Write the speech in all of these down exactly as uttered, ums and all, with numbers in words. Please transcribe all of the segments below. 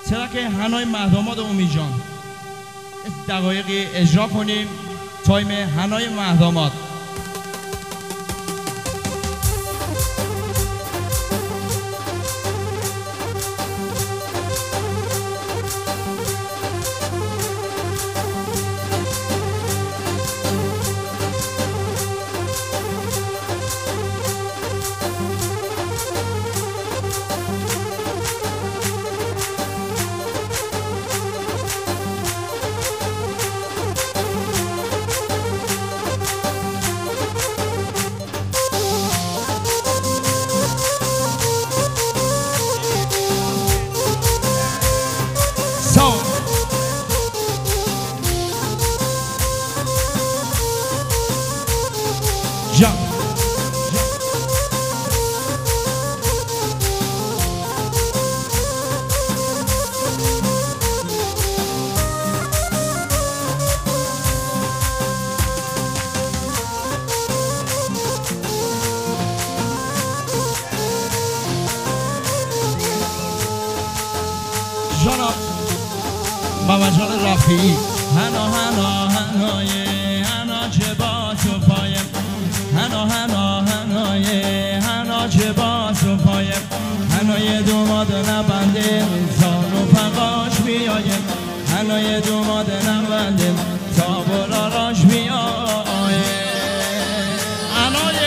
ترک هنای مهداماد امید جان دقایقی اجرا کنیم. تایم هنای مهداماد. Jump. جانا بابا جان رفیعی هنا هنا هنای هنا چه با تو پایم هنا هنا هنای هنا چه با تو پایم هنای دوماد نبنده تا رفقاش بیایم هنای دوماد نبنده تا براراش بیایم هنای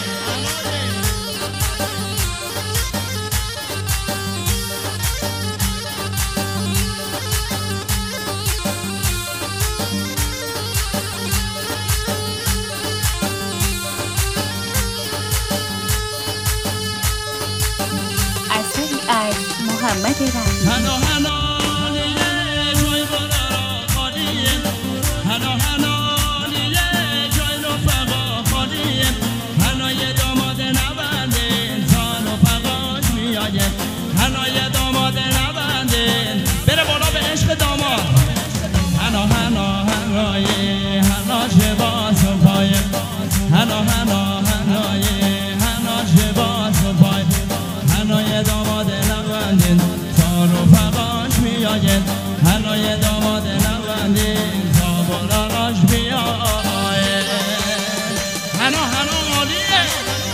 محمد رفیعی هنا هنا نیه جای برارا خالیه هنا هنا نیه جای رفقا خالیه هنای داماد نبنده تا رفقاش میایه هنای داماد نبنده بره بالا به عشق داماد هنا هنا هنای هنا چه باز و پایه هنا هنا هنای هنا چه باز و پایه هنای داماد نبندین تا رفقاش میاید هنای داماد نبندین تا براراش بیاید هنا هنا عالیه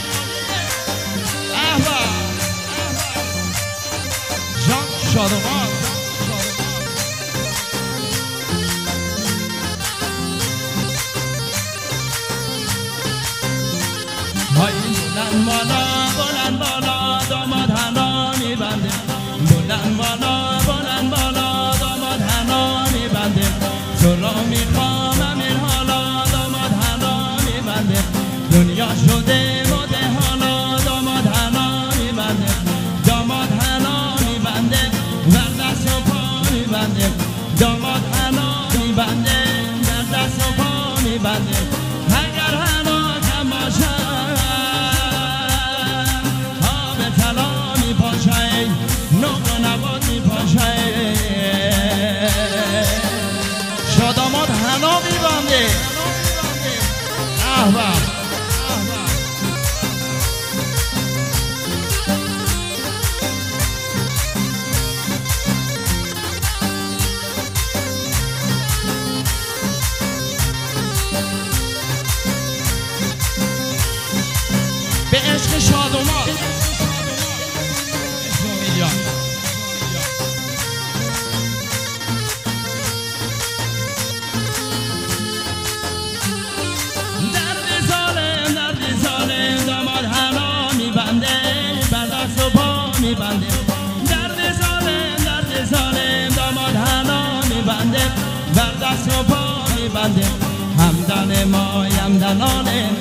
احبا جان شادمان های بلند بالا بلند بالا داماد هنا میبنده بلند بالا بلند بالا داماد هنا میبنده تو را میخوام همین حالا داماد هنا میبنده دنیا شده مده حالا داماد هنا میبنده داماد هنا میبنده در دست و پا میبنده داماد هنا میبنده در دست و پا میبنده اگر هنا کم باشد نقل و نبات می پاشه شاداماد هنا می بنده احبا به عشق شاداماد میبنده درد سالم درد سالم داماد هنا میبنده بر دست و پا میبنده همدن ما همدنانه